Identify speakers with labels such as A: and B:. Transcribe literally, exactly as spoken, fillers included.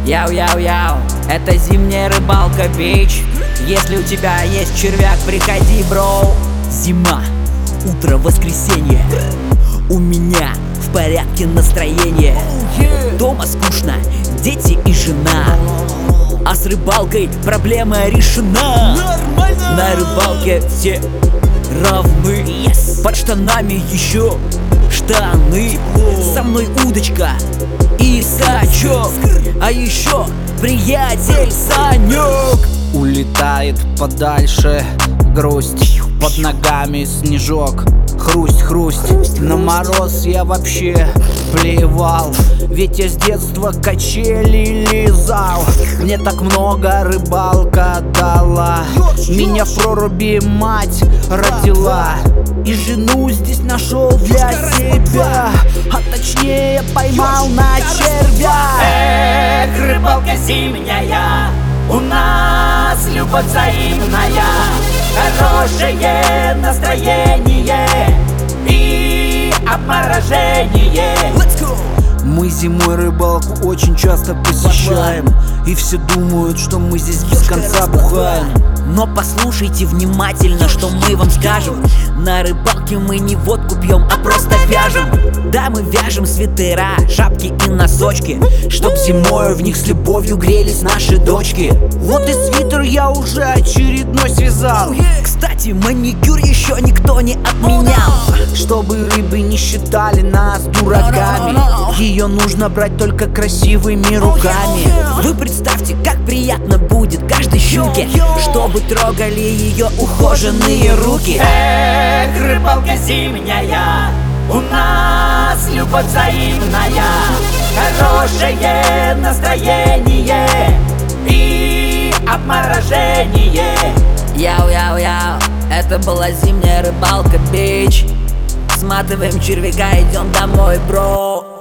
A: Яу-яу-яу, это зимняя рыбалка, бич. Если у тебя есть червяк, приходи, бро. Зима, утро, воскресенье. У меня в порядке настроение. Дома скучно, дети и жена, а с рыбалкой проблема решена. На рыбалке все равны. Yes. Под штанами еще штаны. Со мной удочка и сачок, а еще приятель Санек.
B: Улетает подальше грусть, под ногами снежок. Хрусть, хрусть, на мороз я вообще плевал, ведь я с детства качели лизал. Мне так много рыбалка дала, меня в проруби мать родила, и жену здесь нашел для себя, а точнее поймал на червя.
A: Эх, рыбалка зимняя, у нас любовь взаимная, хорошее настроение и обморожение.
B: Мы зимой рыбалку очень часто посещаем, и все думают, что мы здесь без конца бухаем.
A: Но послушайте внимательно, что мы вам скажем. На рыбалке мы не водку пьем, а просто вяжем. Да, мы вяжем свитера, шапки и носочки, чтоб зимой в них с любовью грелись наши дочки.
B: Вот и свитер я уже очередной связал.
A: Кстати, маникюр еще никто не отменял,
B: чтобы рыбы не считали нас дураками. Ее нужно брать только красивыми руками.
A: Вы представьте, как приятно будет каждой щуке, чтобы трогали ее ухоженные руки. Эх, рыбалка зимняя, у нас любовь взаимная, хорошее настроение и обморожение. Яу-яу-яу, это была зимняя рыбалка, бич. Сматываем червяка, идем домой, бро.